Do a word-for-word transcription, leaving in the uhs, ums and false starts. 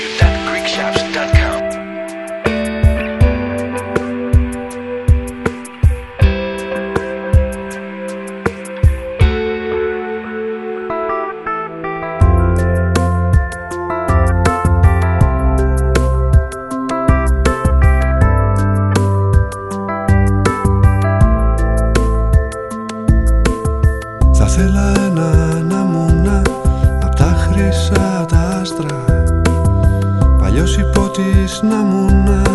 dot greek shops dot com. Θέλα ένα να μούνα απ' τα χρυσά τα άστρα, παλιός υπότης να μούνα